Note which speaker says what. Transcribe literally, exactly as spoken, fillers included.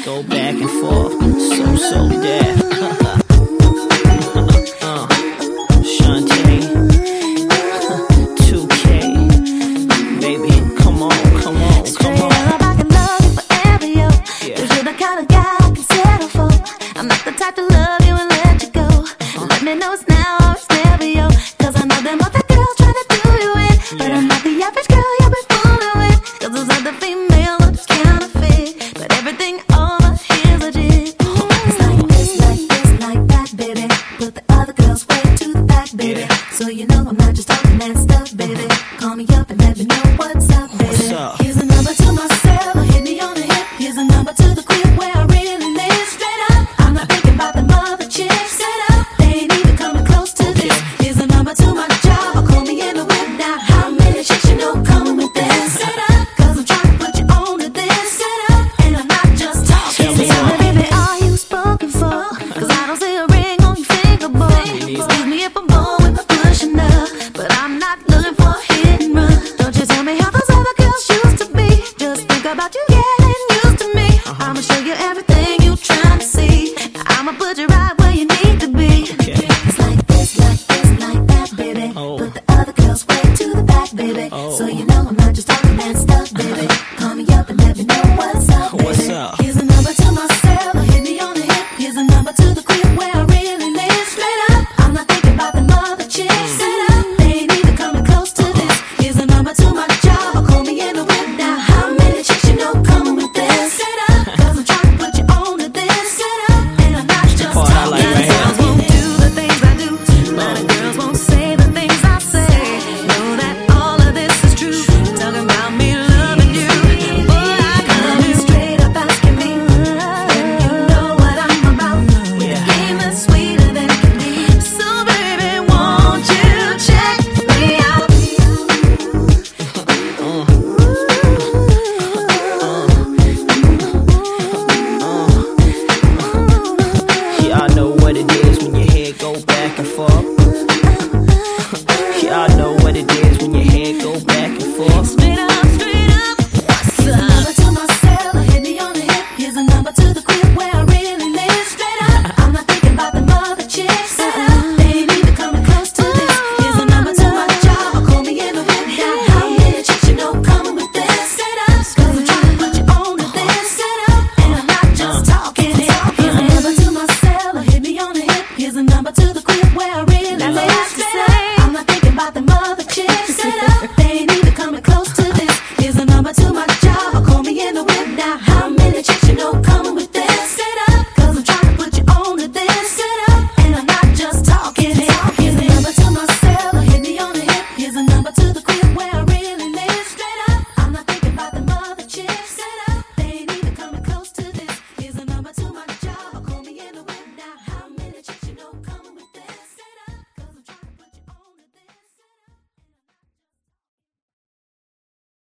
Speaker 1: Go back and forth, so, so dead. uh, Shantae, two K, baby, come on, come on, come on.
Speaker 2: Straight up, I can love you forever, yo. Yeah. Cause you're the kind of guy I can settle for. I'm not the type to love you and let you go. Uh-huh. Let me know it's now or it's never, yo. Cause I know them other girls trying to do you in. Yeah. But I'm not the average girl you've been fooling with. Cause those other females are just counterfeit. But everything over here's legit. It's like this, like this, like that, baby. Put the other girls way to the back, baby. Yeah. So you know I'm not just talking that stuff, baby. Call me up and let me know what's up, baby.
Speaker 1: What's up?
Speaker 2: Here's a number to myself, hit me on the hip. Here's a number to the crib where I really live. Straight up, I'm not thinking about the mother chicks. Set up, they ain't even coming close to this. Here's a number to my job, or call me in the whip now. How many chicks you know coming with this? Set up, cause I'm trying to put you on to this. Set up, and I'm not just talking. Tell me, baby, are you spoken for? Cause I don't see a ring on your finger, boy. Excuse me if I'm bold with my pushing up, but I'm not looking for a hit and run. Don't you tell me how those other girls used to be. Just think about you getting used to me. I'ma show you everything you trying to see. I'ma put you right where you need to be.
Speaker 1: Okay.
Speaker 2: It's like this, like this, like that, baby.
Speaker 1: Oh.
Speaker 2: Put the other girls way to the back, baby.
Speaker 1: Oh.
Speaker 2: So you know I'm not just talking that stuff, baby. Call me up and let me know what's up, baby.
Speaker 1: What's up?
Speaker 2: Here's a number to myself, hit me on the hip. Here's a number to the